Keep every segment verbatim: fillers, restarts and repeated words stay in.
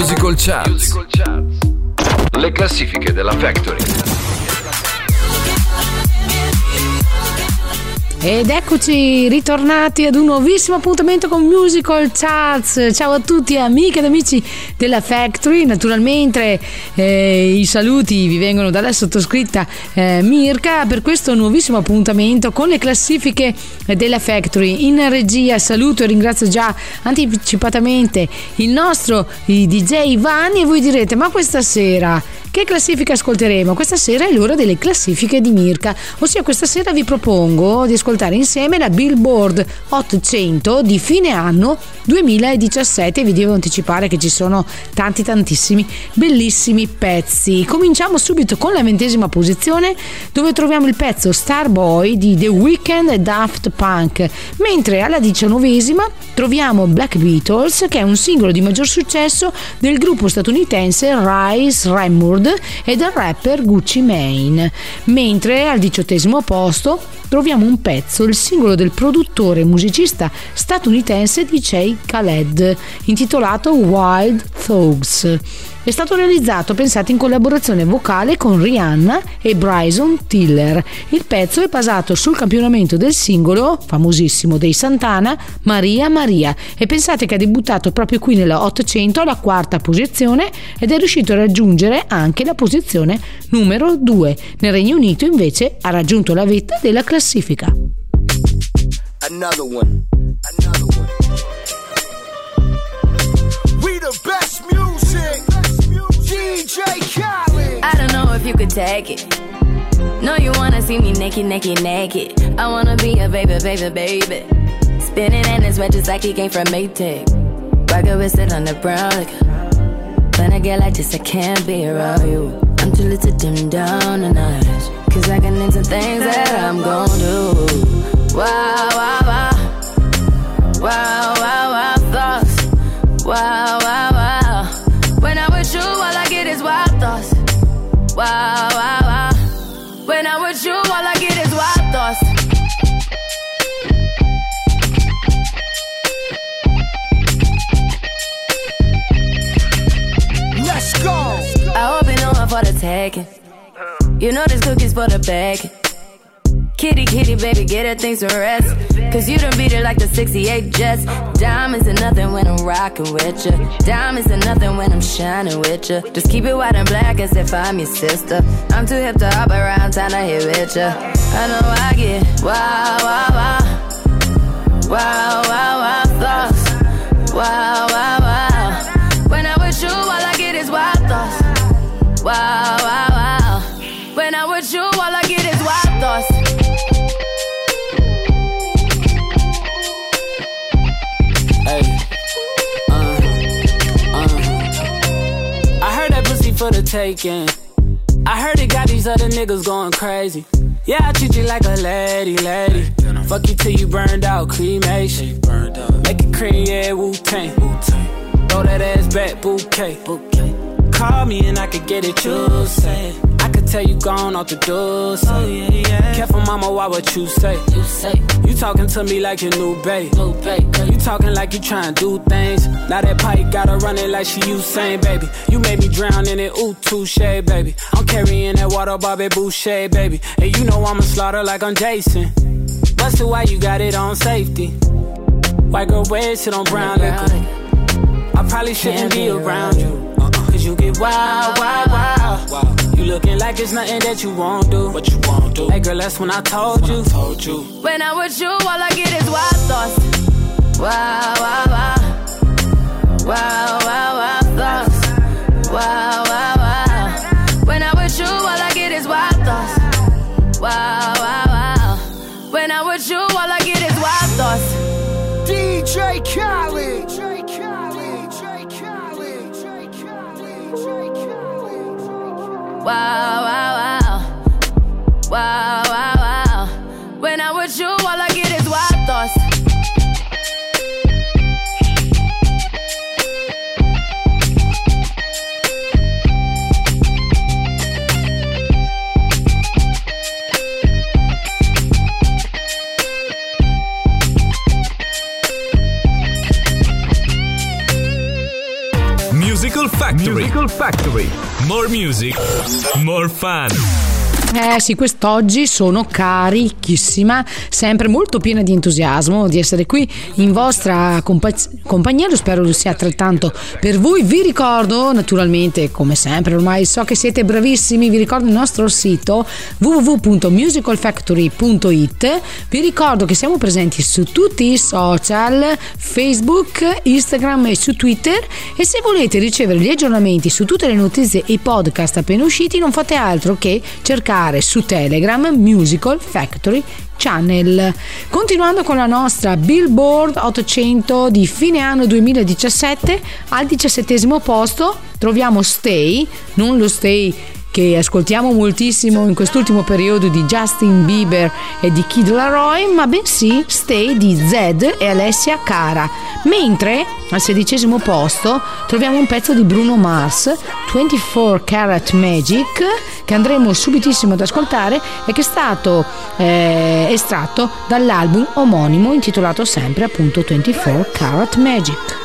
Musical Charts. Le classifiche della Factory. Ed eccoci ritornati ad un nuovissimo appuntamento con Musical Charts. Ciao a tutti amiche ed amici della Factory. Naturalmente eh, i saluti vi vengono dalla sottoscritta eh, Mirka per questo nuovissimo appuntamento con le classifiche della Factory. In regia saluto e ringrazio già anticipatamente il nostro il D J Vanni, e voi direte: ma questa sera che classifica ascolteremo? Questa sera è l'ora delle classifiche di Mirka, ossia questa sera vi propongo di ascoltare insieme la Billboard Hot cento di fine anno duemiladiciassette. Vi devo anticipare che ci sono tanti tantissimi bellissimi pezzi. Cominciamo subito con la ventesima posizione, dove troviamo il pezzo Starboy di The Weeknd e Daft Punk, mentre alla diciannovesima troviamo Black Beatles, che è un singolo di maggior successo del gruppo statunitense Rise Ramord e del rapper Gucci Mane, mentre al diciottesimo posto troviamo un pezzo, il singolo del produttore e musicista statunitense D J Khaled, intitolato Wild Thugs. È stato realizzato, pensate, in collaborazione vocale con Rihanna e Bryson Tiller. Il pezzo è basato sul campionamento del singolo famosissimo dei Santana, Maria Maria, e pensate che ha debuttato proprio qui nella Hot cento alla quarta posizione ed è riuscito a raggiungere anche la posizione numero due. Nel Regno Unito invece ha raggiunto la vetta della classifica. Another one. Another one. We the best music. D J Khaled. I don't know if you could take it. No, you wanna see me naked, naked, naked. I wanna be a baby, baby, baby. Spinning in his red just like he came from Maytag. Rocket with it on the brown like. When I get like this, I can't be around you. I'm too little to dim down the night. Cause I can into things that I'm gon' do. Wow, wow, wow. Wow, wow, wow, thoughts. Wow, wow, wow. When I'm with you, all I get is wild thoughts. Wow, wow, wow. When I'm with you, all I get is wild thoughts. Let's go. I hope you know I'm for the taking. You know this cookie's for the bag. Kitty, kitty, baby, get her things to rest. Cause you done beat it like the sixty-eight Jets. Diamonds are nothing when I'm rockin' with ya. Diamonds are nothing when I'm shining with ya. Just keep it white and black as if I'm your sister. I'm too hip to hop around, time to hit with ya. I know I get wow, wow, wow. Wow, wow, wow, thoughts. Wow, wow, wow. When I'm with you, all I get is wild thoughts. Wow, wow, wow. When I'm with you, all I get is wild thoughts. For the taking, I heard it got these other niggas going crazy. Yeah, I treat you like a lady, lady. Fuck you till you burned out, cremation. Make it cream, yeah, Wu-Tang. Throw that ass back, bouquet. Call me and I could get it, you say. I could tell you gone off the door, say. Oh, yeah, yeah. Careful, mama, why what you say? You say you talking to me like your new babe. New babe. You talking like you trying to do things. Now that pipe gotta run it like she Usain, baby. You made me drown in it, ooh, touche, baby. I'm carrying that water, Bobby Boucher, baby. And you know I'ma slaughter like I'm Jason. Busted, why you got it on safety? White girl wear shit on brown liquor. I probably shouldn't be around you. You get wild, wild, wild, wild. You looking like it's nothing that you won't do. What you won't do? Hey girl, that's when I told you. I told you. When I'm with you, all I get is wild thoughts. Wow, wow, wow. Wow, wow, wow, thoughts. Wow, wow, wow. When I'm with you, all I get is wild thoughts. Wow, wow, wow. When I'm with you, all I get is wild thoughts. D J Khaled. Wow, wow, wow. Wow, wow, wow. When I'm with you, all I get is wild thoughts. Musical Factory. Musical Factory. More music, more fun. Eh sì, quest'oggi sono carichissima, sempre molto piena di entusiasmo di essere qui in vostra compa- compagnia, lo spero sia altrettanto per voi. Vi ricordo naturalmente, come sempre, ormai so che siete bravissimi, vi ricordo il nostro sito w w w punto musical factory punto i t, vi ricordo che siamo presenti su tutti i social, Facebook, Instagram e su Twitter, e se volete ricevere gli aggiornamenti su tutte le notizie e i podcast appena usciti non fate altro che cercare su Telegram Musical Factory Channel. Continuando con la nostra Billboard ottocento di fine anno duemiladiciassette, al diciassettesimo posto troviamo Stay, non lo Stay che ascoltiamo moltissimo in quest'ultimo periodo di Justin Bieber e di Kid Laroi, ma bensì Stay di Zed e Alessia Cara. Mentre al sedicesimo posto troviamo un pezzo di Bruno Mars, ventiquattro Karat Magic, che andremo subitissimo ad ascoltare e che è stato eh, estratto dall'album omonimo intitolato sempre appunto ventiquattro Karat Magic.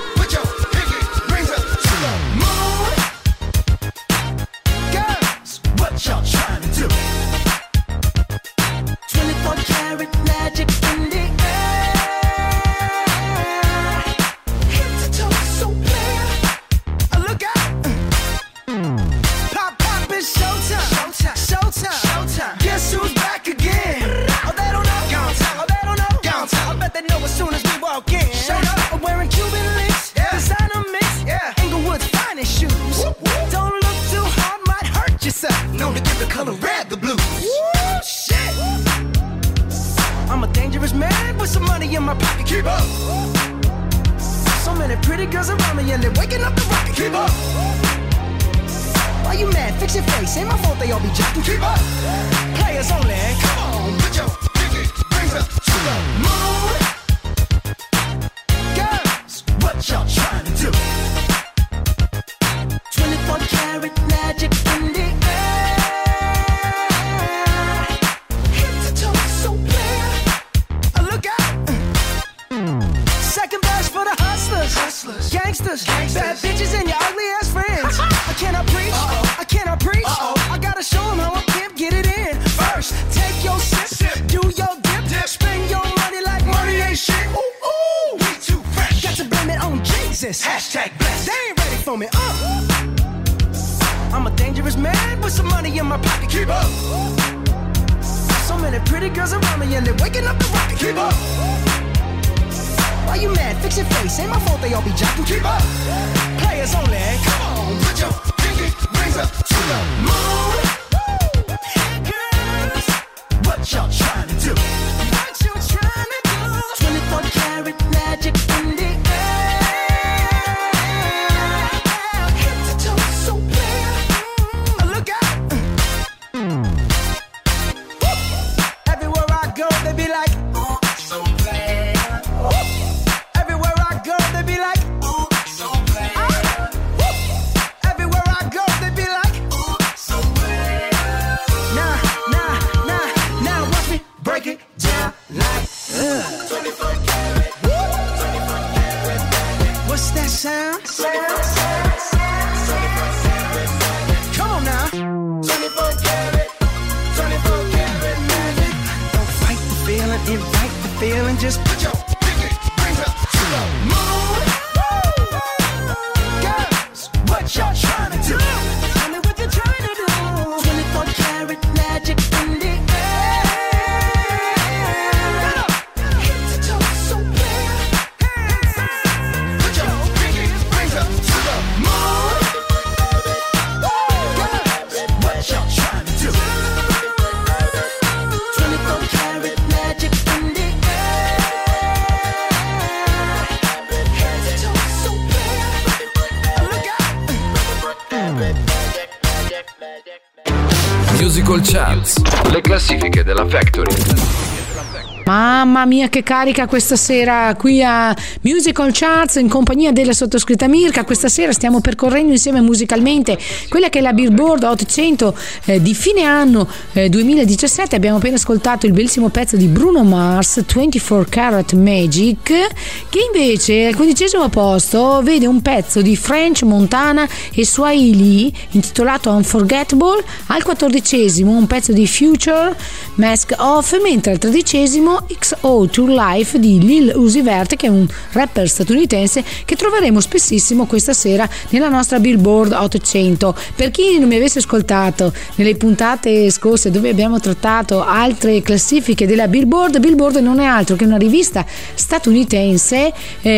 Musical Charts, le classifiche della Factory. Mamma mia che carica questa sera qui a Musical Charts in compagnia della sottoscritta Mirka. Questa sera stiamo percorrendo insieme musicalmente quella che è la Billboard Hot cento eh, di fine anno eh, duemiladiciassette. Abbiamo appena ascoltato il bellissimo pezzo di Bruno Mars, ventiquattro Karat Magic, che invece al quindicesimo posto vede un pezzo di French Montana e Swahili intitolato Unforgettable. Al quattordicesimo un pezzo di Future, Mask Off, mentre al tredicesimo X O True Life di Lil Uzi Vert, che è un rapper statunitense che troveremo spessissimo questa sera nella nostra Billboard Hot cento. Per chi non mi avesse ascoltato nelle puntate scorse dove abbiamo trattato altre classifiche della Billboard, Billboard non è altro che una rivista statunitense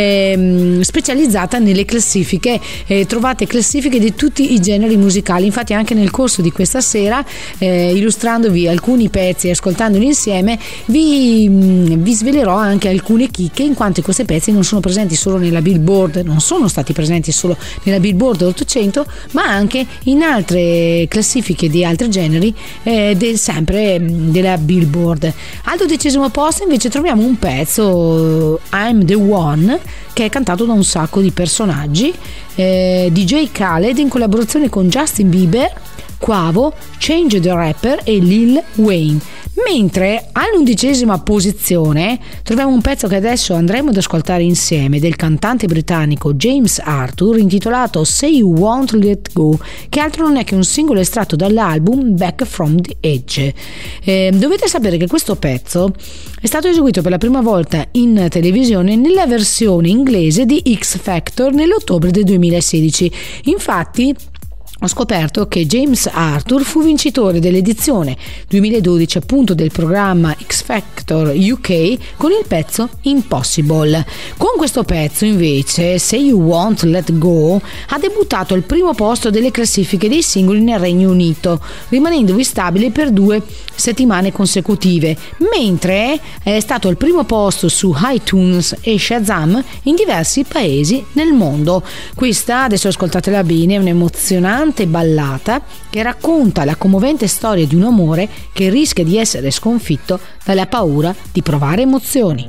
ehm, specializzata nelle classifiche. Eh, trovate classifiche di tutti i generi musicali. Infatti anche nel corso di questa sera, eh, illustrandovi alcuni pezzi e ascoltandoli insieme, vi, vi svelerò anche alcune chicche, in quanto questi pezzi non sono presenti solo nella Billboard, non sono stati presenti solo nella Billboard ottocento, ma anche in altre classifiche di altri generi, eh, del, sempre della Billboard. Al dodicesimo posto invece troviamo un pezzo, I'm the One, che è cantato da un sacco di personaggi, eh, D J Khaled in collaborazione con Justin Bieber, Quavo, Change the Rapper e Lil Wayne. Mentre all'undicesima posizione troviamo un pezzo che adesso andremo ad ascoltare insieme, del cantante britannico James Arthur, intitolato Say You Won't Let Go, che altro non è che un singolo estratto dall'album Back from the Edge. Eh, dovete sapere che questo pezzo è stato eseguito per la prima volta in televisione nella versione inglese di X Factor nell'ottobre del duemilasedici. Infatti ho scoperto che James Arthur fu vincitore dell'edizione duemiladodici appunto del programma X Factor U K con il pezzo Impossible. Con questo pezzo invece, Say You Won't Let Go, ha debuttato al primo posto delle classifiche dei singoli nel Regno Unito, rimanendovi stabile per due settimane consecutive, mentre è stato al primo posto su iTunes e Shazam in diversi paesi nel mondo. Questa, adesso ascoltatela bene, è un'emozionante ballata che racconta la commovente storia di un amore che rischia di essere sconfitto dalla paura di provare emozioni.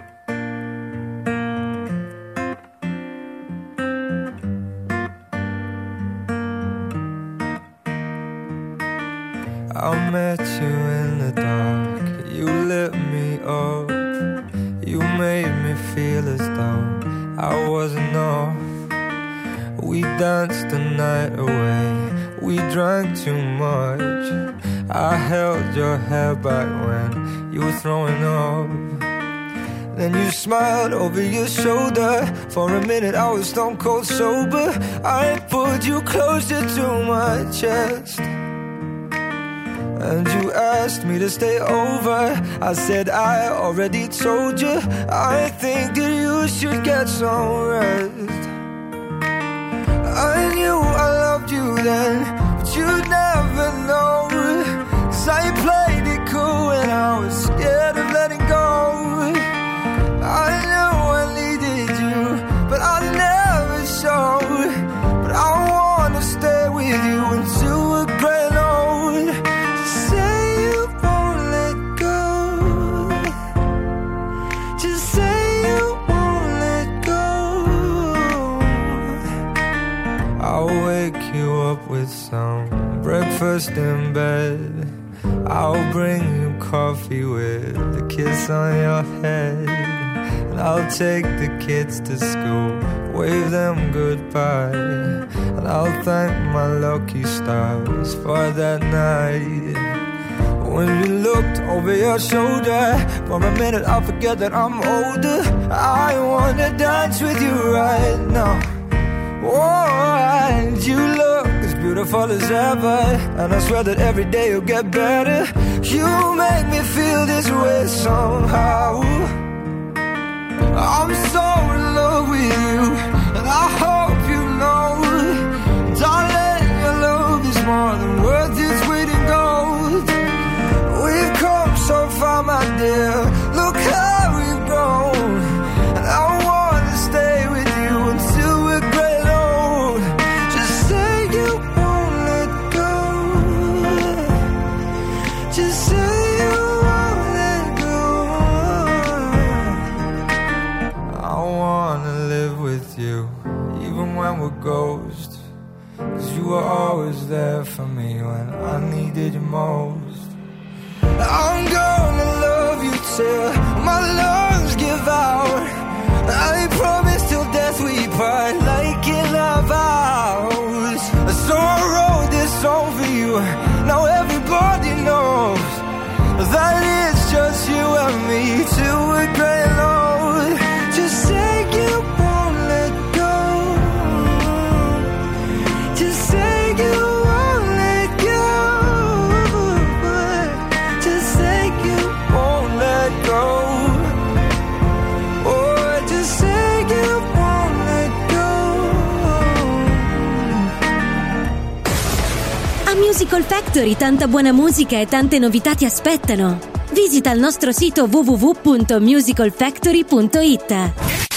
I met you in the dark, you lit me up, you made me feel as though I wasn't off. We danced the night away, we drank too much. I held your hair back when you were throwing up. Then you smiled over your shoulder. For a minute I was stone cold sober. I pulled you closer to my chest, and you asked me to stay over. I said I already told you, I think that you should get some rest. I knew I loved you then, but you'd never know, 'cause I played it cool and I was scared of letting go. I knew I needed you, but I never showed. But I wanna stay with you until we're grown old. Just say you won't let go. Just say you won't let go. I'll wake you up with some breakfast in bed. I'll bring you coffee with a kiss on your head. And I'll take the kids to school, wave them goodbye. And I'll thank my lucky stars for that night. When you looked over your shoulder, for a minute I forget that I'm older. I wanna dance with you right now. Oh, and you look as beautiful as ever, and I swear that every day you'll get better. You make me feel this way somehow. I'm so in love with you, and I hope you know, darling, your love is more than worth its weight in gold. We've come so far, my dear, look how we've grown, and I wanna stay with you until we're great old. Just say you won't let go. Just say you won't let go. you, even when we're ghosts. Cause you were always there for me when I needed you most. I'm gonna love you till my lungs give out. I promise till death we part like in our vows. So I wrote this song for you, now everybody knows that it's just you and me till we're grey old. Just say you won't let go. Just say you won't let go. Just say you won't let go. Oh, just say you won't let go. A Musical Factory tanta buona musica e tante novità ti aspettano. Visita il nostro sito w w w punto musical factory punto i t.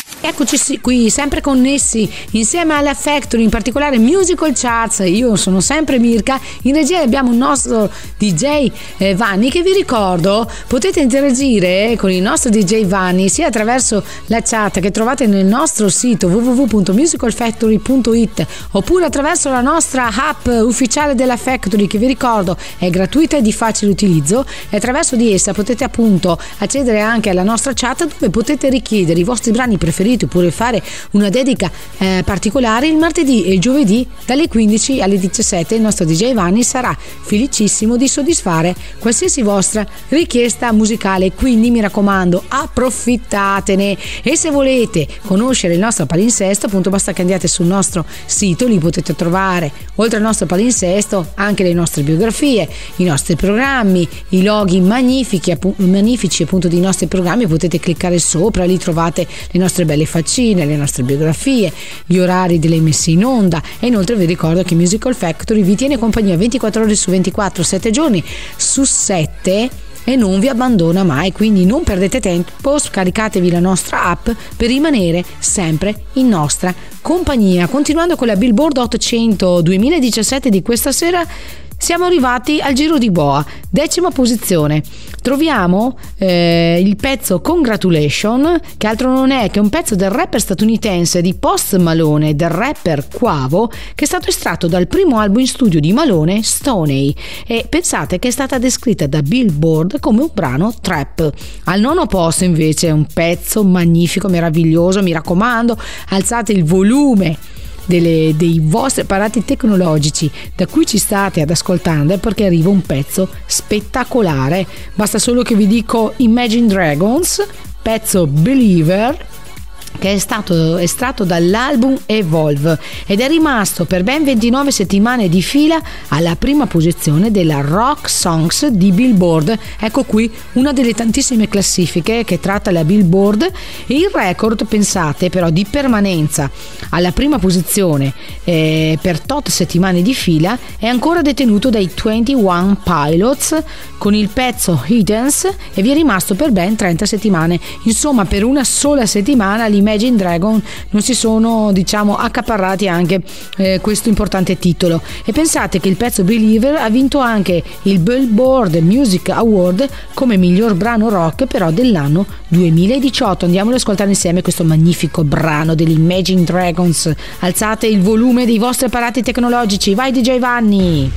Eccoci qui, sempre connessi insieme alla Factory, in particolare Musical Charts. Io sono sempre Mirka, in regia abbiamo il nostro D J eh, Vanni, che vi ricordo potete interagire con il nostro D J Vanni sia attraverso la chat che trovate nel nostro sito w w w punto musical factory punto i t oppure attraverso la nostra app ufficiale della Factory, che vi ricordo è gratuita e di facile utilizzo, e attraverso di essa potete appunto accedere anche alla nostra chat dove potete richiedere i vostri brani preferiti oppure fare una dedica eh, particolare. Il martedì e il giovedì dalle quindici alle diciassette il nostro D J Vanni sarà felicissimo di soddisfare qualsiasi vostra richiesta musicale, quindi mi raccomando approfittatene. E se volete conoscere il nostro palinsesto, appunto basta che andiate sul nostro sito, lì potete trovare oltre al nostro palinsesto anche le nostre biografie, i nostri programmi, i loghi magnifici, appu- magnifici appunto dei nostri programmi. Potete cliccare sopra, lì trovate le nostre belle faccine, le nostre biografie, gli orari delle messe in onda, e inoltre vi ricordo che Musical Factory vi tiene compagnia ventiquattro ore su ventiquattro, sette giorni su sette e non vi abbandona mai, quindi non perdete tempo, scaricatevi la nostra app per rimanere sempre in nostra compagnia. Continuando con la Billboard ottocento duemiladiciassette di questa sera, siamo arrivati al giro di boa, decima posizione. Troviamo eh, il pezzo Congratulation, che altro non è che un pezzo del rapper statunitense di Post Malone, del rapper Quavo, che è stato estratto dal primo album in studio di Malone, Stoney, e pensate che è stata descritta da Billboard come un brano trap. Al nono posto invece è un pezzo magnifico, meraviglioso, mi raccomando, alzate il volume Delle, dei vostri apparati tecnologici da cui ci state ad ascoltando, perché arriva un pezzo spettacolare. Basta solo che vi dico Imagine Dragons, pezzo Believer, che è stato estratto dall'album Evolve ed è rimasto per ben ventinove settimane di fila alla prima posizione della Rock Songs di Billboard. Ecco qui una delle tantissime classifiche che tratta la Billboard, e il record, pensate però, di permanenza alla prima posizione eh, per tot settimane di fila è ancora detenuto dai ventuno Pilots con il pezzo Hiddens, e vi è rimasto per ben trenta settimane. Insomma, per una sola settimana Imagine Dragon non si sono, diciamo, accaparrati anche eh, questo importante titolo. E pensate che il pezzo Believer ha vinto anche il Billboard Music Award come miglior brano rock però dell'anno duemiladiciotto. Andiamolo ad ascoltare insieme questo magnifico brano degli Imagine Dragons. Alzate il volume dei vostri apparati tecnologici, vai D J Vanni.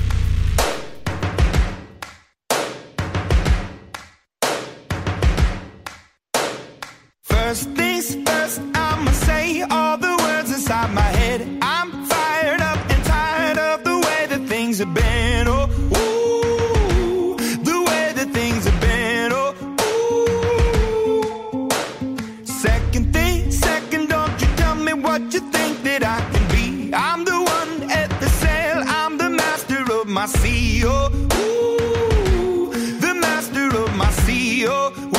First things first, I'ma say all the words inside my head. I'm fired up and tired of the way that things have been. Oh, ooh, the way that things have been. Oh, ooh. Second thing, second, don't you tell me what you think that I can be. I'm the one at the sail, I'm the master of my sea. Oh, ooh, the master of my sea. Oh, ooh.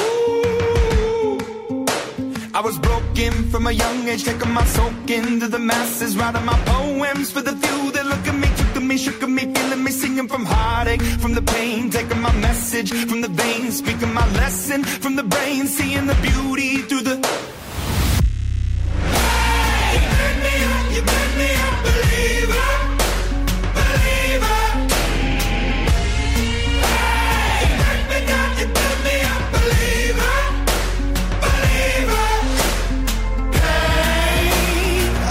I was broken from a young age, taking my soak into the masses, writing my poems for the few that look at me, took to me, shook at me, feeling me, singing from heartache, from the pain, taking my message from the veins, speaking my lesson from the brain, seeing the beauty through the... Hey, you burn me up, you burn me up, believer, believer. Hey, you burn me down, you burn me up, believer, believer.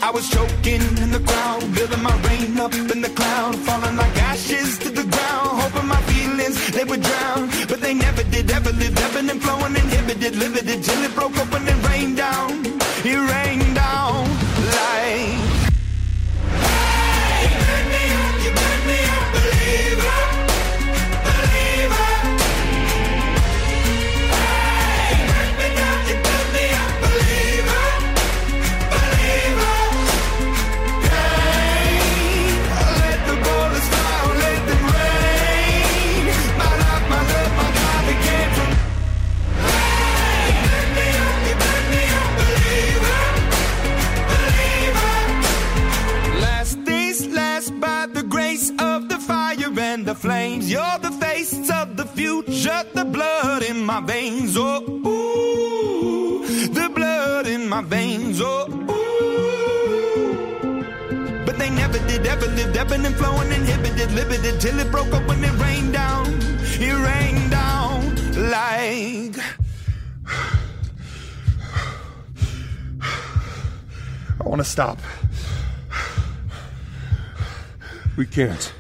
I was choking in the crowd, building my rain up in the cloud, falling like ashes to the ground, hoping my feelings, they would drown, but they never did, ever lived, ebbing and flowing, inhibited, limited, till it broke open and rained down, it rained down like, hey, you burn me up, you burn me up, believer, believer, hey, you burn me down, you burn me up, believer, believer, hey, let the bullets fly, let them rain, my love, my love, my God became from, hey, you burn me up, you burn me up, believer, believer, last days last by the grace of the fire and the flames, you're the face of the future, the blood in my veins, oh, ooh, the blood in my veins, oh, ooh. But they never did, ever lived, ebbing and flowing, inhibited, limited, till it broke up when it rained down, it rained down like, I want to stop. We can't.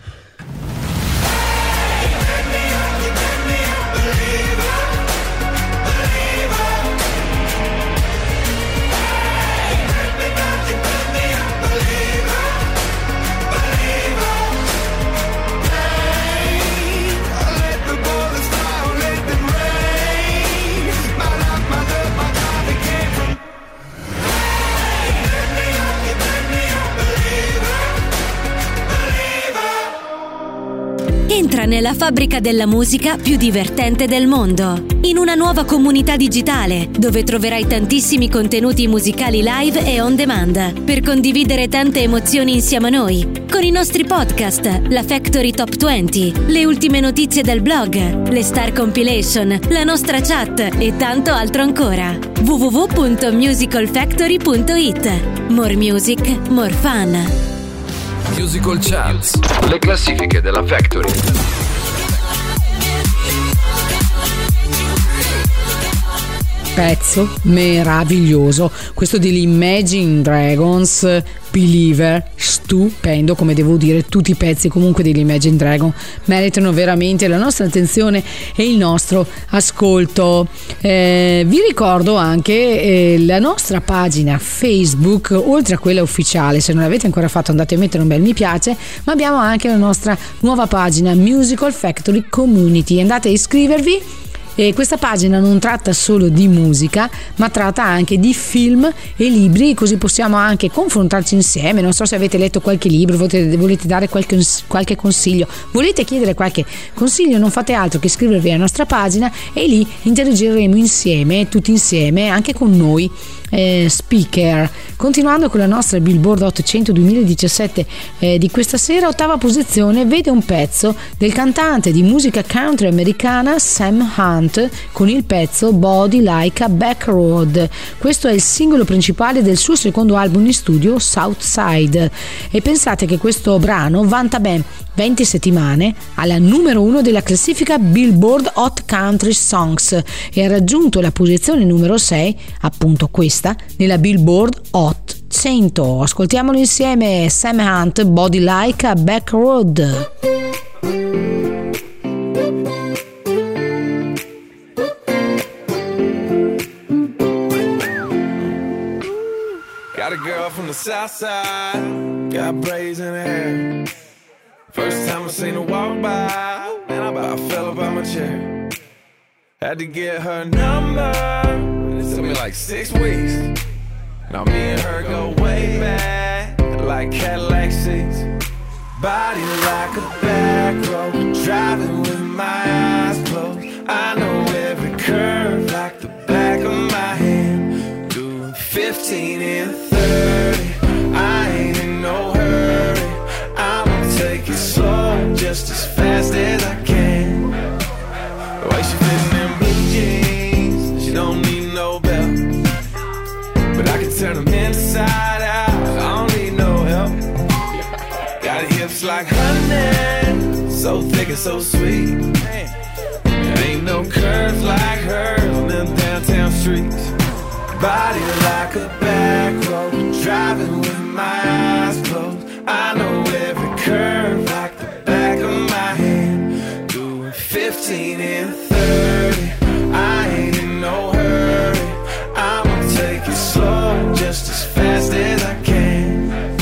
Entra nella fabbrica della musica più divertente del mondo, in una nuova comunità digitale dove troverai tantissimi contenuti musicali live e on demand per condividere tante emozioni insieme a noi, con i nostri podcast, la Factory Top venti, le ultime notizie del blog, le Star Compilation, la nostra chat e tanto altro ancora. w w w punto musical factory punto it. More music, more fun. Musical Charts, le classifiche della Factory. Pezzo meraviglioso, questo degli Imagine Dragons, Believer, stupendo, come devo dire, tutti i pezzi comunque degli Imagine Dragon meritano veramente la nostra attenzione e il nostro ascolto. Eh, vi ricordo anche eh, la nostra pagina Facebook, oltre a quella ufficiale, se non l'avete ancora fatto andate a mettere un bel mi piace, ma abbiamo anche la nostra nuova pagina Musical Factory Community, andate a iscrivervi. E questa pagina non tratta solo di musica, ma tratta anche di film e libri, così possiamo anche confrontarci insieme. Non so se avete letto qualche libro, volete, volete dare qualche, qualche consiglio, volete chiedere qualche consiglio, non fate altro che iscrivervi alla nostra pagina e lì interagiremo insieme, tutti insieme, anche con noi eh, speaker. Continuando con la nostra Billboard ottocento duemiladiciassette eh, di questa sera, ottava posizione vede un pezzo del cantante di musica country americana Sam Hunt con il pezzo Body Like a Back Road. Questo è il singolo principale del suo secondo album in studio Southside, e pensate che questo brano vanta ben venti settimane alla numero uno della classifica Billboard Hot Country Songs e ha raggiunto la posizione numero sei, appunto questa, nella Billboard Hot cento. Ascoltiamolo insieme, Sam Hunt, Body Like a Back Road. Got a girl from the south side, got braids in her hair. First time I seen her walk by, man, I about fell up out my chair. Had to get her number, it took me like six weeks. Now me and her go way back, like Cadillac seats. Body like a back road, driving with my eyes closed. I know every curve like the back of my hand. Doing fifteen and thirty, I ain't in no hurry. I'ma take it slow, just as fast as I can. The way she fitting in blue jeans, she don't need no belt. But I can turn them inside out, I don't need no help. Got hips like honey, so thick and so sweet. There ain't no curves like hers on them downtown streets. Body like a back road, drive driving with my eyes closed. I know every curve like the back of my hand. Doing fifteen and thirty, I ain't in no hurry. I'ma take it slow, just as fast as I can.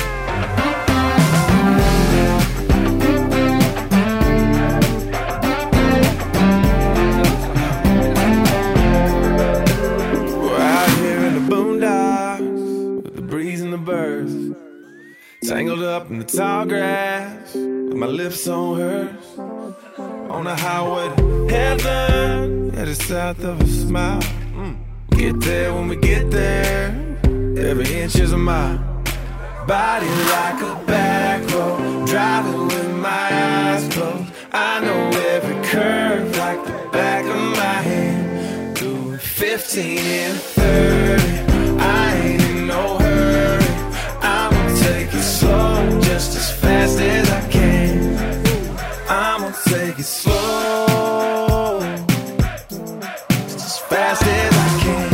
We're out here in the boondocks with the breeze and the birds, tangled up in the tall grass with my lips on hers. On the highway to heaven, yeah, the south of a smile. Mm. Get there when we get there, every inch is a mile. Body like a back road, driving with my eyes closed. I know every curve like the back of my hand. Doing fifteen and thirty, I ain't in no hurry. I'ma take it slow, just as fast as I can. I'ma take it slow, just as fast as I can.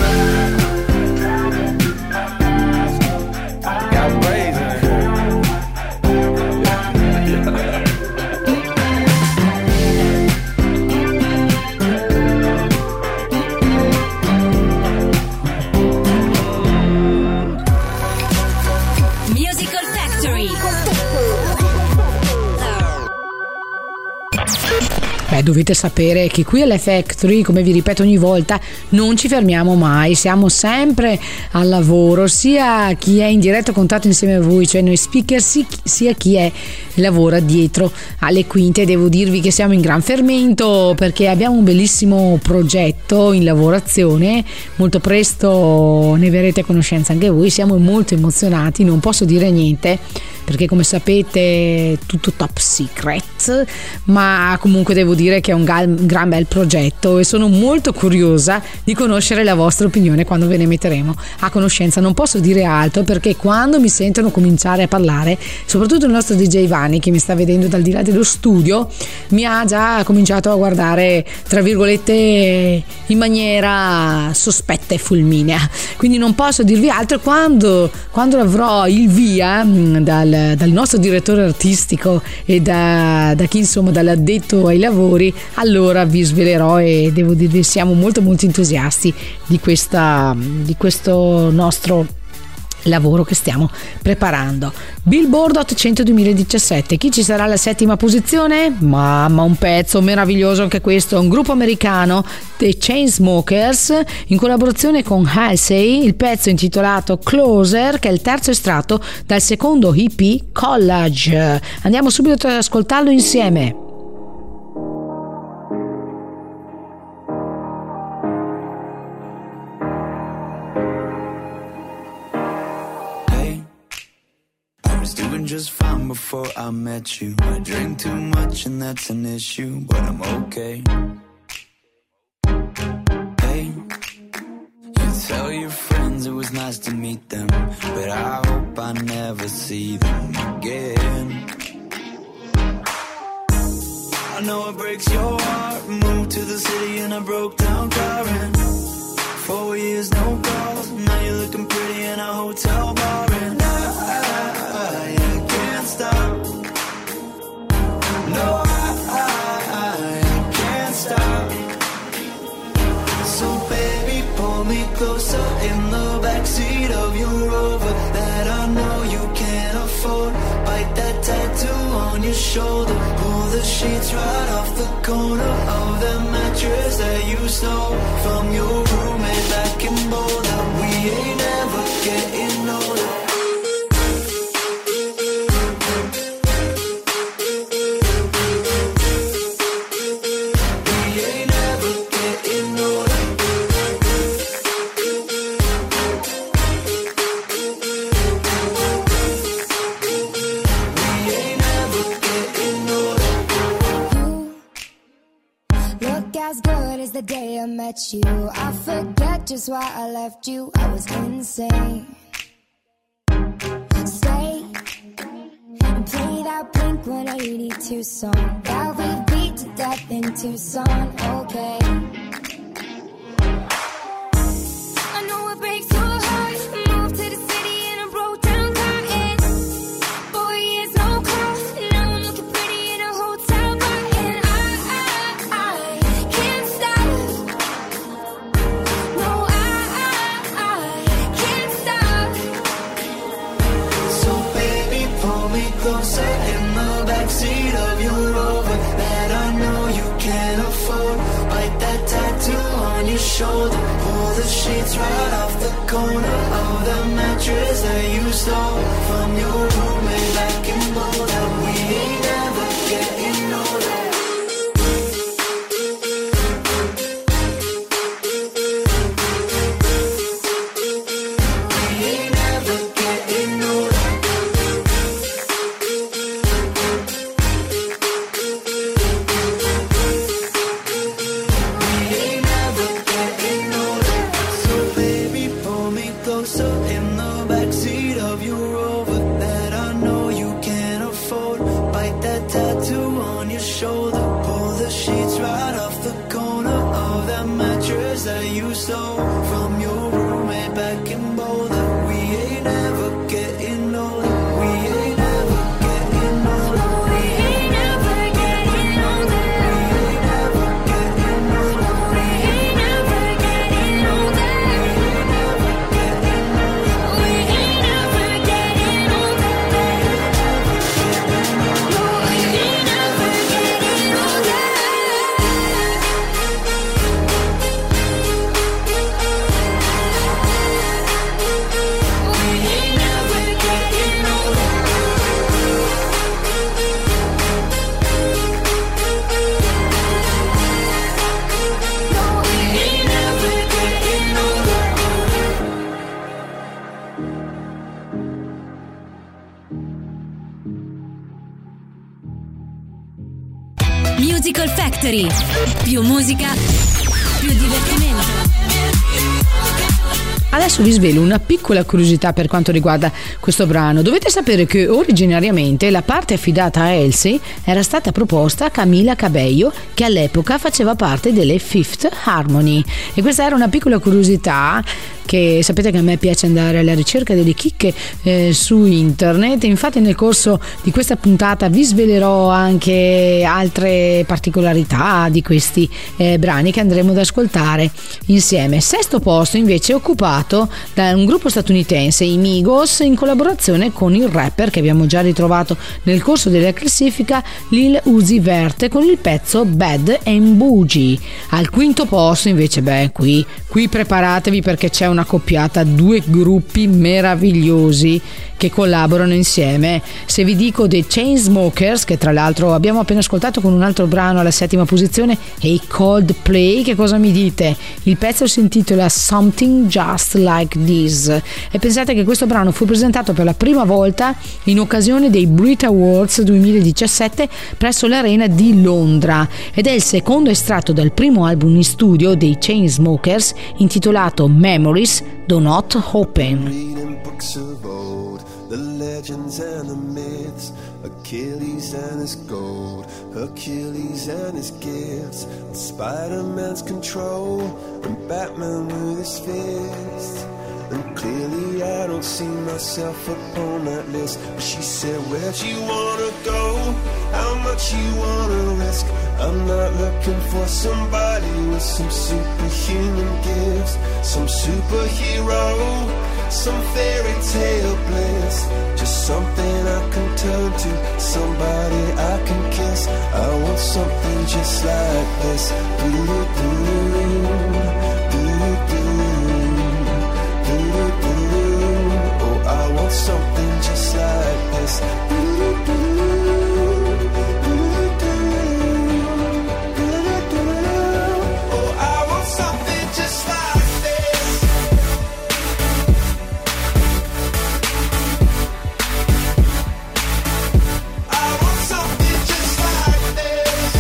Got brains in it. Musical Factory. Beh, dovete sapere che qui alla Factory, come vi ripeto ogni volta, non ci fermiamo mai, siamo sempre al lavoro, sia chi è in diretto contatto insieme a voi, cioè noi speaker, sia chi è lavora dietro alle quinte. Devo dirvi che siamo in gran fermento perché abbiamo un bellissimo progetto in lavorazione, molto presto ne avrete conoscenza anche voi, siamo molto emozionati, non posso dire niente perché come sapete tutto top secret, ma comunque devo dire che è un gran, gran bel progetto e sono molto curiosa di conoscere la vostra opinione quando ve ne metteremo a conoscenza. Non posso dire altro perché quando mi sentono cominciare a parlare, soprattutto il nostro D J Vanni che mi sta vedendo dal di là dello studio, mi ha già cominciato a guardare tra virgolette in maniera sospetta e fulminea, quindi non posso dirvi altro. Quando, quando avrò il via dal dal nostro direttore artistico e da, da chi insomma dall'addetto ai lavori, allora vi svelerò e devo dirvi siamo molto molto entusiasti di questa di questo nostro lavoro che stiamo preparando. Billboard ottocento duemiladiciassette, chi ci sarà alla settima posizione? Mamma, un pezzo meraviglioso anche questo, un gruppo americano, The Chainsmokers, in collaborazione con Halsey, il pezzo intitolato Closer, che è il terzo estratto dal secondo E P Collage. Andiamo subito ad ascoltarlo insieme. Just fine before I met you. I drink too much and that's an issue, but I'm okay. Hey, you tell your friends it was nice to meet them, but I hope I never see them again. I know it breaks your heart. Moved to the city in a broke down car and four years no calls. Now you're looking pretty in a hotel bar and I, I, I stop. No, I, I, I can't stop. So baby, pull me closer in the backseat of your Rover that I know you can't afford. Bite that tattoo on your shoulder. Pull the sheets right off the corner of the mattress that you stole from your roommate back in Boulder. We ain't never getting older. The day I met you, I forget just why I left you. I was insane. Stay and play that Blink one eighty-two song that we beat to death in Tucson. Okay. I know it breaks your heart. Moved to the city in a broke down closer in the backseat of your Rover that I know you can't afford. Bite that tattoo on your shoulder, pull the sheets right off the corner of the mattress that you stole from your roommate back in Boulder. We ain't never getting older. Musical Factory. Più musica, più divertimento. Adesso vi svelo una piccola curiosità per quanto riguarda questo brano. Dovete sapere che originariamente la parte affidata a Halsey era stata proposta a Camila Cabello, che all'epoca faceva parte delle Fifth Harmony. E questa era una piccola curiosità, che sapete che a me piace andare alla ricerca delle chicche eh, su internet. Infatti nel corso di questa puntata vi svelerò anche altre particolarità di questi eh, brani che andremo ad ascoltare insieme. Sesto posto invece è occupato da un gruppo statunitense, i Migos, in collaborazione con il rapper che abbiamo già ritrovato nel corso della classifica, Lil Uzi Vert, con il pezzo Bad and Bougie. Al quinto posto invece, beh, qui, qui preparatevi perché c'è una coppiata, due gruppi meravigliosi che collaborano insieme. Se vi dico dei Chainsmokers, che tra l'altro abbiamo appena ascoltato con un altro brano alla settima posizione, e i Coldplay, che cosa mi dite? Il pezzo si intitola Something Just Like This, e pensate che questo brano fu presentato per la prima volta in occasione dei Brit Awards duemiladiciassette presso l'Arena di Londra, ed è il secondo estratto dal primo album in studio dei Chainsmokers intitolato Memories Do Not Open. The legends and the myths, Achilles and his gold, Achilles and his gifts, and Spider-Man's control, and Batman with his fists. And clearly I don't see myself upon that list. But she said, where'd you wanna go? How much you wanna risk? I'm not looking for somebody with some superhuman gifts, some superhero, some fairy tale bliss. Just something I can turn to, somebody I can kiss. I want something just like this. Do-do-do, do-do-do. Oh, I want something just like this. Oh, I want something just like this. I want something just like this.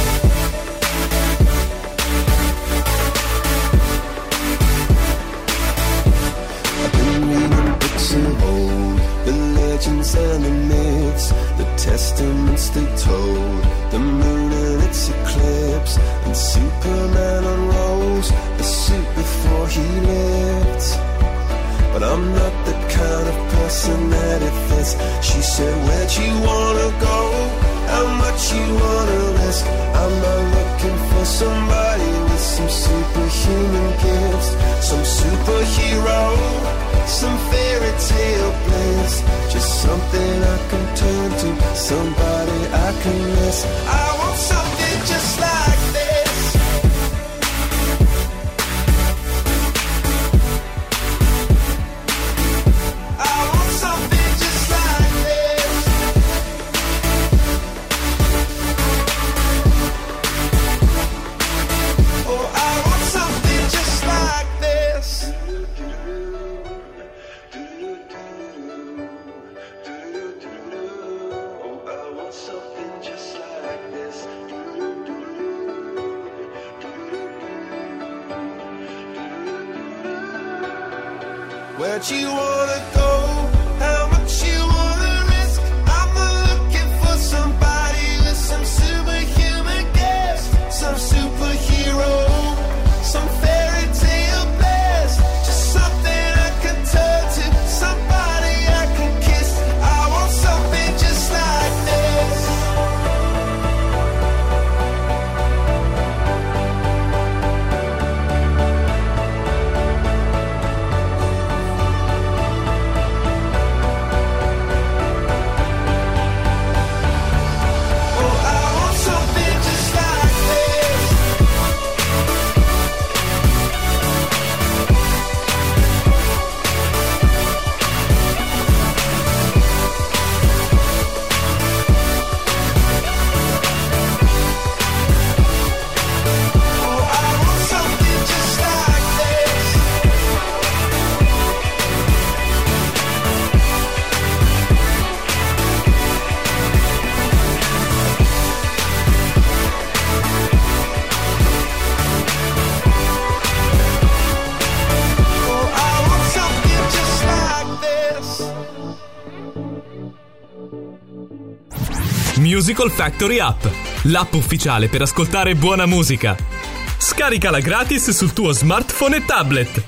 I've been reading books of old, the legends and the myths, the testaments they told, the moon and its eclipse, and Superman unrolls the suit before he lived. But I'm not the kind of person that it fits. She said, where'd you wanna go? How much you wanna risk? I'm not looking for somebody with some superhuman gifts, some superhero, some fairy tale bliss. Just something I can turn to, somebody I can miss. I want something just like this. I want something just like this. Oh, I want something just like this. Where'd you wanna go? How much you wanna risk? I'm not looking for somebody with some superhuman gifts, some superhero, some fairy tale bliss. Just something I can turn to, somebody I can kiss. I want something just like this. Musical Factory App, l'app ufficiale per ascoltare buona musica. Scaricala gratis sul tuo smartphone e tablet.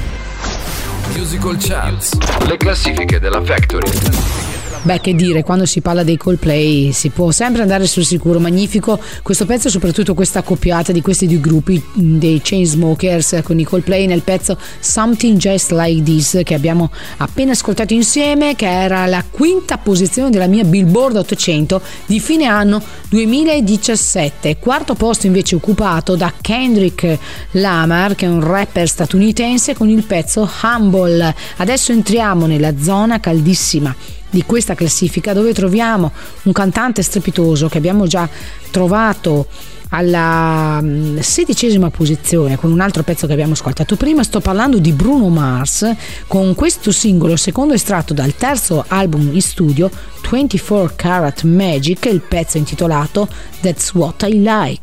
Musical Charts, le classifiche della Factory. Beh, che dire, quando si parla dei Coldplay si può sempre andare sul sicuro. Magnifico questo pezzo, soprattutto questa accoppiata di questi due gruppi, dei Chainsmokers con i Coldplay, nel pezzo Something Just Like This, che abbiamo appena ascoltato insieme, che era la quinta posizione della mia Billboard ottocento di fine anno duemiladiciassette. Quarto posto invece occupato da Kendrick Lamar, che è un rapper statunitense, con il pezzo Humble. Adesso entriamo nella zona caldissima di questa classifica, dove troviamo un cantante strepitoso che abbiamo già trovato alla sedicesima posizione con un altro pezzo che abbiamo ascoltato prima. Sto parlando di Bruno Mars, con questo singolo, secondo estratto dal terzo album in studio ventiquattro Karat Magic, il pezzo intitolato That's What I Like.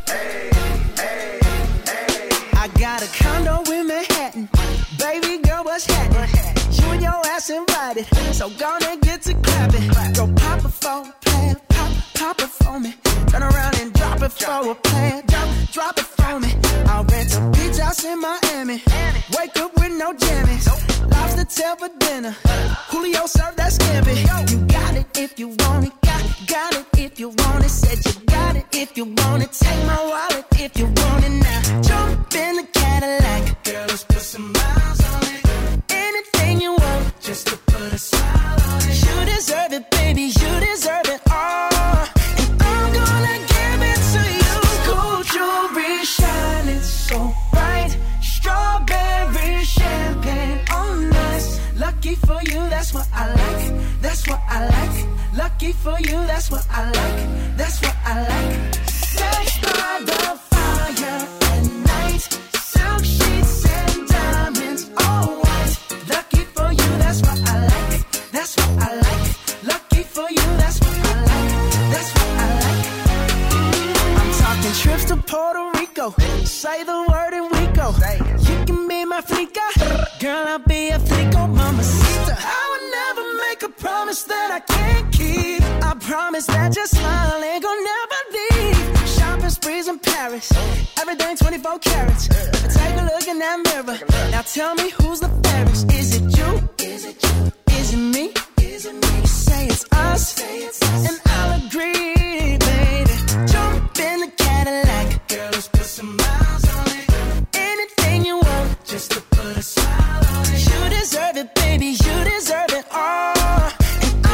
I got a condo in Manhattan, baby girl, what's happening? You and your ass invited, so gonna get to clapping. Go pop it for a plan, pop, pop it for me. Turn around and drop it for a plan, drop, drop it for me. I'll rent a beach house in Miami, wake up with no jammies. Lobster tail for dinner, Julio served that scampi. You got it if you want it, got, got it if you want it. Said you got it if you want it, take my wallet if you want it now. Jump in the Cadillac, girl, let's put some miles on it. Anything you want, just to put a smile on it. You deserve it, baby, you deserve it all. And I'm gonna give it to you. Gold jewelry shining so bright, strawberry champagne on us. Lucky for you, that's what I like, that's what I like. Lucky for you, that's what I like, that's what I like. Sex by the fire at night, silk sheets and diamonds, all white. Lucky for you, that's what I like, that's what I like. Lucky for you, that's what I like, that's what I like. I'm talking trips to Puerto Rico, say the word and we go. You can be my flica, girl, I'll be a flico, mamacita. I would never make a promise that I can't keep. I promise that your smile ain't gonna never leave. Shopping sprees in Paris, everything twenty-four carats. Take a look in that mirror, now tell me who's the fairest. Is it you? Is it you? Is it me? Is it me? Say it's us, say it's us. And I'll agree, baby. Jump in the Cadillac, girl, let's put some miles on it. Anything you want, just to put a smile on it. You deserve it, baby, you deserve it all. And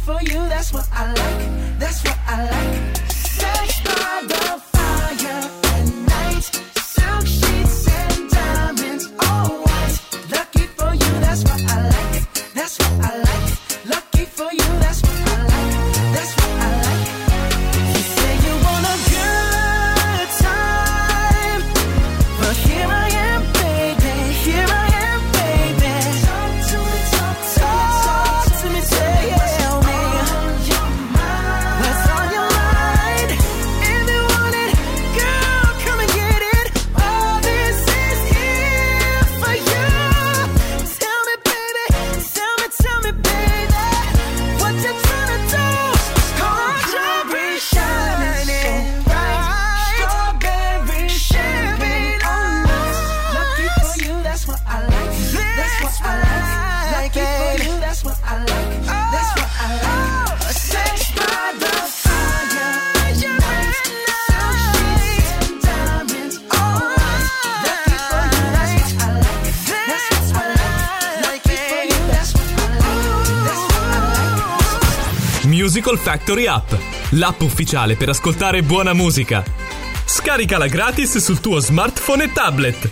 for you, that's what I like, that's what I like. Sex by the fire at night, silk sheets and diamonds, all white. Lucky for you, that's what I like, that's what I like. Lucky for you, that's what I like, that's what I like. You say you want a good time, but here I am, baby, here I am, baby. Talk to me, talk to me, talk to me, tell me what's on your mind. If you want it, girl, come and get it. All this is here for you. Tell me, baby, tell me, tell me, baby, what you tryna do? Strawberry shining bright, strawberry champagne on us. Lucky for you, that's what I like, that's what I like. Lucky for you, that's what I like, that's what I like. Sex by the fire, night, silk sheets and diamonds, all white. Lucky for you, that's what I like, that's what I like. Lucky for you, that's what I like, that's what I like. Musical Factory App, l'app ufficiale per ascoltare buona musica. Scaricala gratis sul tuo smartphone e tablet.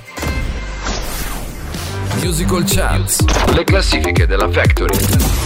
Musical Charts, le classifiche della Factory.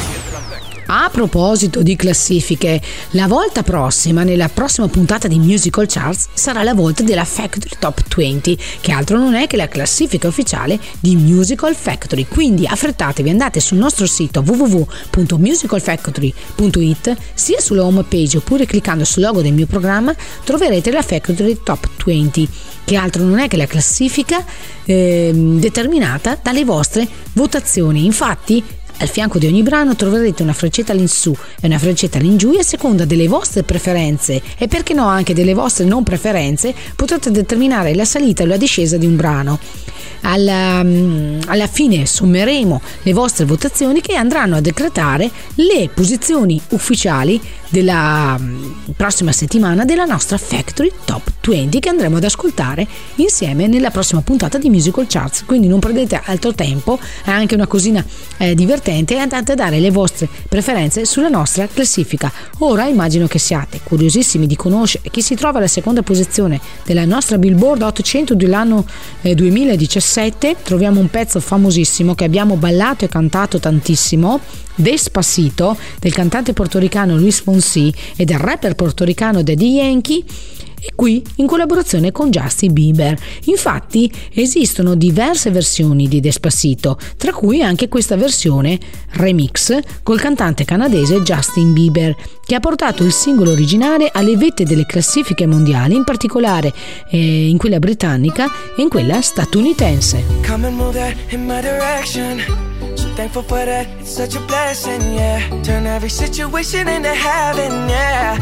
A proposito di classifiche, la volta prossima, nella prossima puntata di Musical Charts, sarà la volta della Factory Top venti, che altro non è che la classifica ufficiale di Musical Factory. Quindi affrettatevi, andate sul nostro sito w w w punto musical factory punto i t, sia sulla home page oppure cliccando sul logo del mio programma troverete la Factory Top venti, che altro non è che la classifica eh, determinata dalle vostre votazioni. Infatti, al fianco di ogni brano troverete una freccetta all'insù e una freccetta all'ingiù, e a seconda delle vostre preferenze e perché no anche delle vostre non preferenze potrete determinare la salita o la discesa di un brano. Alla, alla fine sommeremo le vostre votazioni che andranno a decretare le posizioni ufficiali della prossima settimana della nostra Factory Top venti, che andremo ad ascoltare insieme nella prossima puntata di Musical Charts. Quindi non perdete altro tempo, è anche una cosina eh, divertente, e andate a dare le vostre preferenze sulla nostra classifica. Ora immagino che siate curiosissimi di conoscere chi si trova alla seconda posizione della nostra Billboard ottocento dell'anno eh, duemiladiciassette. Troviamo un pezzo famosissimo che abbiamo ballato e cantato tantissimo, Despacito, del cantante portoricano Luis Fonsi e del rapper portoricano Daddy Yankee, e qui in collaborazione con Justin Bieber. Infatti esistono diverse versioni di Despacito, tra cui anche questa versione remix col cantante canadese Justin Bieber, che ha portato il singolo originale alle vette delle classifiche mondiali, in particolare eh, in quella britannica e in quella statunitense. Come and move that in my direction. So thankful for that, it's such a blessing, yeah. Turn every situation into heaven, yeah.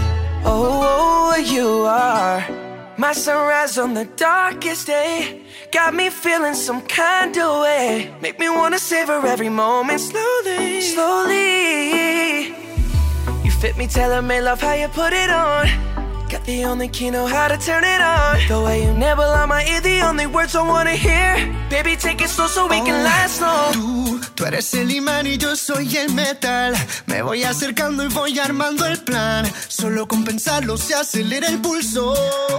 Oh, you are my sunrise on the darkest day. Got me feeling some kind of way. Make me wanna savor every moment slowly, slowly. You fit me, tailor-made, love how you put it on. Got the only key, know how to turn it on. The way you nibble on my ear, the only words I wanna hear. Baby, take it slow so we can last long. Tú, tú eres el imán y yo soy el metal. Me voy acercando y voy armando el plan. Solo con pensarlo se acelera el pulso.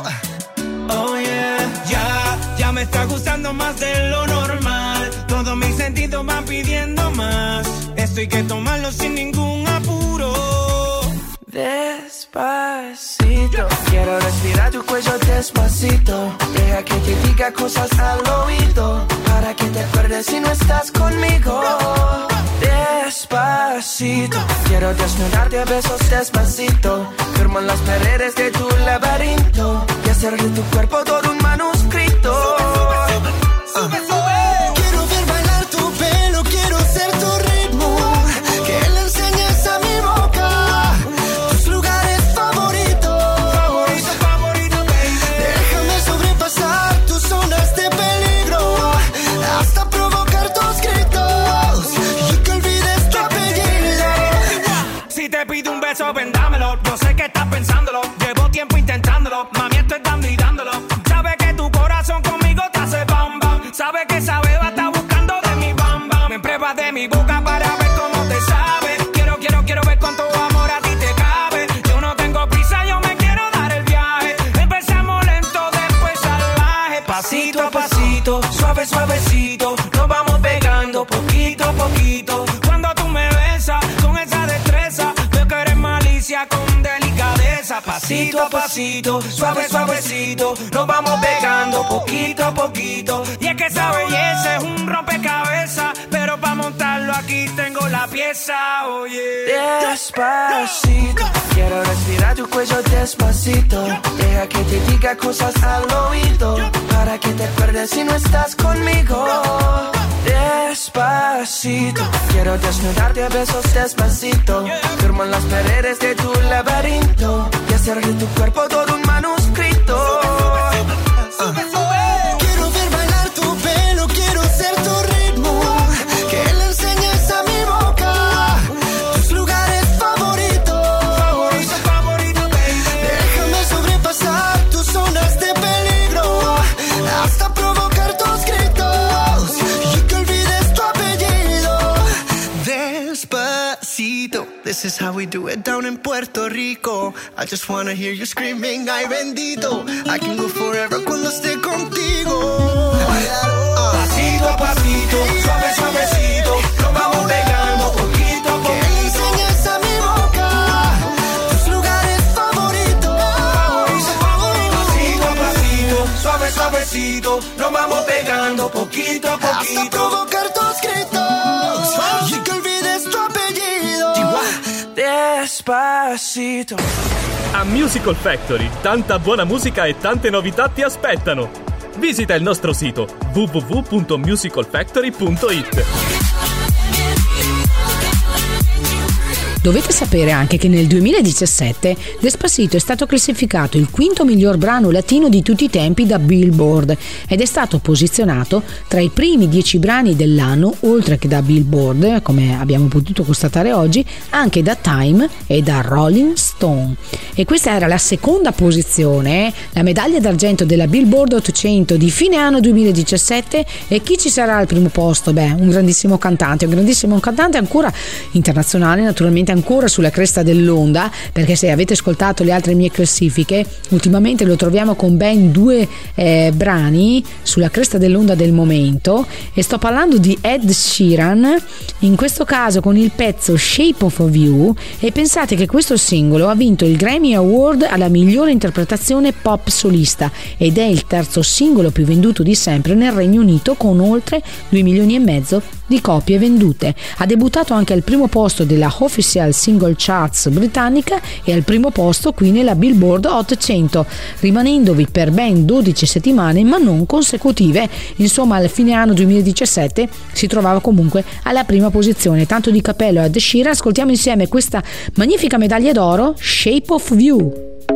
Oh yeah, ya, ya me está gustando más de lo normal. Todos mis sentidos van pidiendo más. Esto hay que tomarlo sin ningún apuro. Despacito, quiero respirar tu cuello despacito. Deja que te diga cosas al oído, para que te acuerdes si no estás conmigo. Despacito, quiero desnudarte a besos despacito. Firmo en las paredes de tu laberinto y hacer de tu cuerpo todo un manuscrito. Sube, sube, sube, sube. Quiero ver bailar tu pelo, quiero ser tu ritmo. Que le enseñes a mi boca tus lugares favoritos. Favorito, favorito, baby. Déjame sobrepasar tus zonas de peligro, hasta provocar tus gritos y que olvides tu apellido. Si te pido un beso, ven dámelo. Yo sé que estás pensándolo, llevo tiempo intentándolo. Mami, estoy dando y dándolo. Sabe que tu corazón conmigo te hace bam bam. Sabe que esa beba está buscando de mi bam bam. Me pruebas de mi boca para ver cómo te sabe. Quiero, quiero, quiero ver cuánto amor cabeza, pasito a pasito, suave suavecito, nos vamos pegando poquito a poquito. Y es que esa belleza es un rompecabezas, pero para montarlo aquí tengo la pieza, oye. Despacito, quiero respirar tu cuello despacito. Deja que te diga cosas al oído, para que te acuerdes si no estás conmigo. Despacito, quiero desnudarte a besos despacito. Firmo en las paredes de tu laberinto y hacer de tu cuerpo todo un manuscrito. Uh. Quiero ver bailar tu pelo, quiero ser tu ritmo, que le enseñes a mi boca tus lugares favoritos. Favorito, favorito, baby. Déjame sobrepasar tus zonas de peligro, hasta provocar tus gritos y que olvides tu apellido. Despacito, this is how we do it down in Puerto Rico. I just wanna hear you screaming, ay bendito. I can go forever cuando esté contigo. Pasito a pasito, suave suavecito, nos vamos pegando poquito a poquito. Que le enseñes a mi boca tus lugares favoritos. Pasito a pasito, suave suavecito, nos vamos pegando poquito a poquito. Hasta provocar tus gritos y que olvides tu apellido. Despacito. A Musical Factory, tanta buona musica e tante novità ti aspettano. Visita il nostro sito w w w punto musical factory punto i t. Dovete sapere anche che nel duemiladiciassette Despacito è stato classificato il quinto miglior brano latino di tutti i tempi da Billboard ed è stato posizionato tra i primi dieci brani dell'anno, oltre che da Billboard, come abbiamo potuto constatare oggi, anche da Time e da Rolling Stone. E questa era la seconda posizione, la medaglia d'argento della Billboard ottocento di fine anno duemiladiciassette. E chi ci sarà al primo posto? Beh, un grandissimo cantante, un grandissimo cantante ancora internazionale, naturalmente ancora sulla cresta dell'onda, perché se avete ascoltato le altre mie classifiche, ultimamente lo troviamo con ben due eh, brani sulla cresta dell'onda del momento, e sto parlando di Ed Sheeran, in questo caso con il pezzo Shape of You. E pensate che questo singolo ha vinto il Grammy Award alla migliore interpretazione pop solista ed è il terzo singolo più venduto di sempre nel Regno Unito, con oltre due milioni e mezzo di copie vendute. Ha debuttato anche al primo posto della Official Single Charts britannica e al primo posto qui nella Billboard Hot cento, rimanendovi per ben dodici settimane, ma non consecutive. Insomma, al fine anno duemiladiciassette si trovava comunque alla prima posizione. Tanto di cappello a Ed Sheeran. Ascoltiamo insieme questa magnifica medaglia d'oro, Shape of You.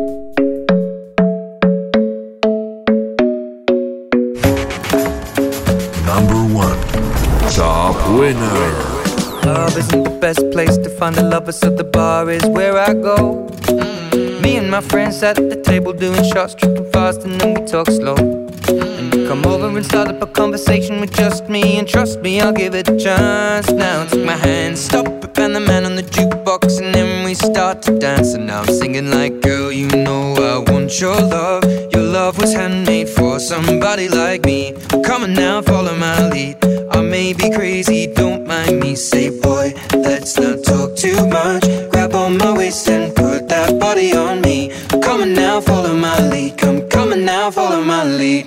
Number one. Top winner. Love isn't the best place to find a lover, so the bar is where I go. Mm. Me and my friends sat at the table doing shots, tripping fast, and then we talk slow. And you come over and start up a conversation with just me, and trust me, I'll give it a chance. Now take my hand, stop it, and the man on the jukebox, and then we start to dance. And now I'm singing like, girl, you know I want your love. Your love was handmade for somebody like me. Come on now, follow my lead. I may be crazy, don't mind me. Say, boy, let's not talk too much. Grab on my waist and put that body on me. Come on now, follow my lead. Come, come on now, follow my lead.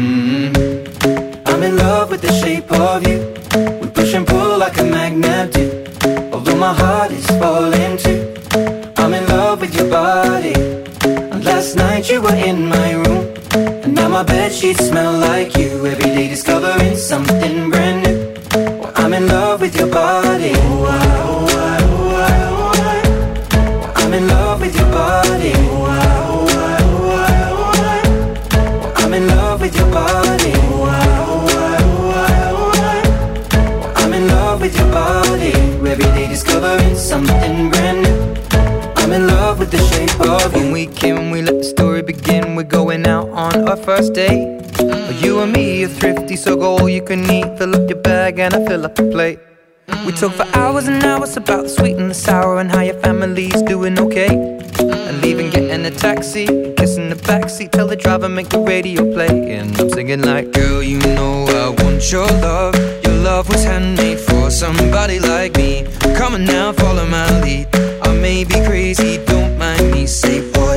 Mm-hmm. I'm in love with the shape of you. We push and pull like a magnet do. Although my heart is falling too. I'm in love with your body. And last night you were in my room. And now my bedsheets smell like you. Every day discovering something brand new. Well, I'm in love with your body. Oh, I, oh, I, oh, I, oh, I. Well, I'm in love with your body. Oh, I, oh, I, oh, I, oh, I. Well, I'm in love with your body. Oh, I, oh, I, oh, I, oh, I. Well, I'm in love with your body. Every day discovering something brand new. I'm in love with the shape of you. When we came, we let the story begin. We're going out on our first date. But you and me are thrifty, so go all you can eat. Fill up your bag and I fill up the plate. We talk for hours and hours about the sweet and the sour and how your family's doing okay. And leaving, getting a taxi, kissing the backseat, tell the driver make the radio play. And I'm singing like, girl, you know I want your love. Your love was handmade for somebody like me. Come on now, follow my lead. I may be crazy, don't mind me. Say, boy,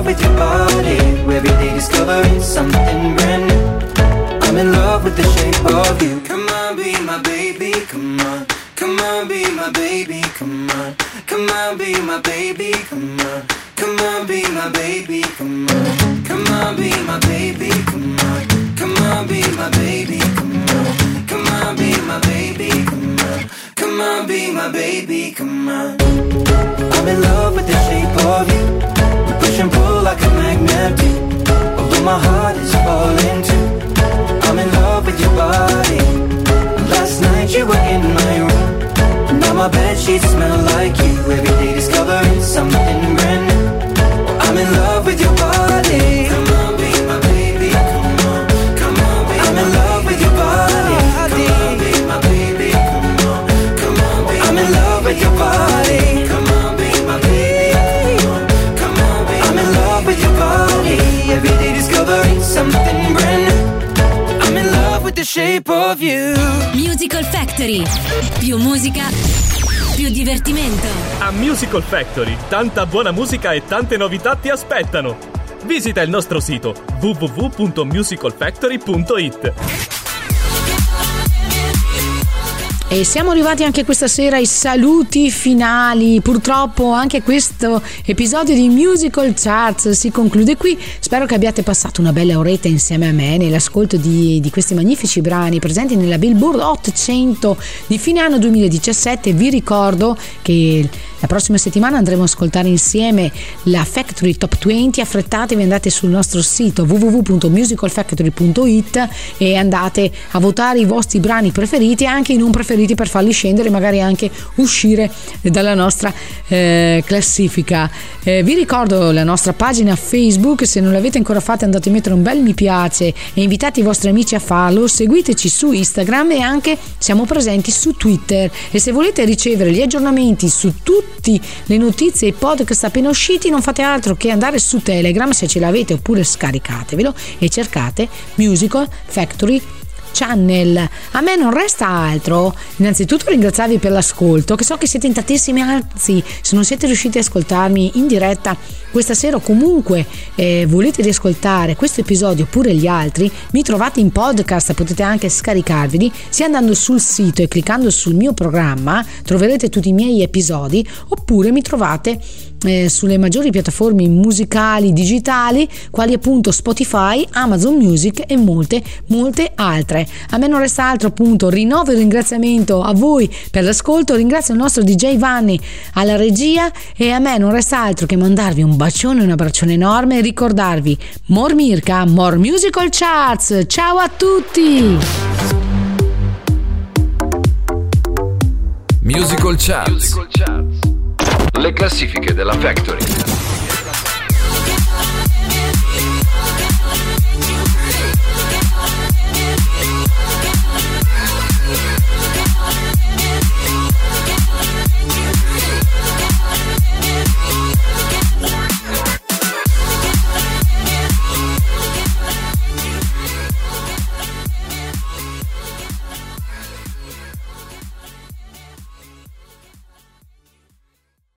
love with your body. Every day discovering something brand new. I'm in love with the shape of you. Come on, be my baby, come on. Come on, be my baby, come on. Come on, be my baby, come on. Come on, be my baby, come on. Come on, be my baby, come on. Come on, be my baby, come on. Come on, be my baby, come on. Come on, be my baby, come on. I'm in love with the shape of you. We push and pull like a magnet do. Although my heart is falling too. I'm in love with your body. Last night you were in my room. Now my bedsheets smell like you. Every day discovering something brand new. I'm in love with your body. Come on, be my baby. Come on, come on, be I'm in love with your body. Come on, be my baby. Come on, come on, be I'm in love with your body. Come on, be my baby. Come on, come on, be I'm in love with your body. Every day discovering something brand new. I'm in love with the shape of you. Musical Factory. Più musica, più divertimento. A Musical Factory, tanta buona musica e tante novità ti aspettano. Visita il nostro sito w w w punto musical factory punto i t. E siamo arrivati anche questa sera ai saluti finali. Purtroppo anche questo episodio di Musical Charts si conclude qui. Spero che abbiate passato una bella oretta insieme a me nell'ascolto di, di questi magnifici brani presenti nella Billboard Hot cento di fine anno duemiladiciassette. Vi ricordo che la prossima settimana andremo ad ascoltare insieme la Factory Top venti. Affrettatevi, andate sul nostro sito w w w punto musical factory punto i t e andate a votare i vostri brani preferiti e anche i non preferiti per farli scendere e magari anche uscire dalla nostra eh, classifica. Eh, vi ricordo la nostra pagina Facebook, se non l'avete ancora fatta andate a mettere un bel mi piace e invitate i vostri amici a farlo. Seguiteci su Instagram e anche siamo presenti su Twitter, e se volete ricevere gli aggiornamenti su tutte le notizie e i podcast appena usciti non fate altro che andare su Telegram, se ce l'avete, oppure scaricatevelo e cercate Musical Factory Channel. A me non resta altro innanzitutto ringraziarvi per l'ascolto, che so che siete in tantissimi, anzi se non siete riusciti ad ascoltarmi in diretta questa sera o comunque eh, volete riascoltare questo episodio oppure gli altri, mi trovate in podcast, potete anche scaricarveli sia andando sul sito e cliccando sul mio programma, troverete tutti i miei episodi, oppure mi trovate eh, sulle maggiori piattaforme musicali digitali quali appunto Spotify, Amazon Music e molte molte altre. A me non resta altro, appunto rinnovo il ringraziamento a voi per l'ascolto, ringrazio il nostro D J Vanni alla regia e a me non resta altro che mandarvi un bacione e un abbraccione enorme e ricordarvi more Mirka, more Musical Charts. Ciao a tutti. Musical Charts, le classifiche della Factory.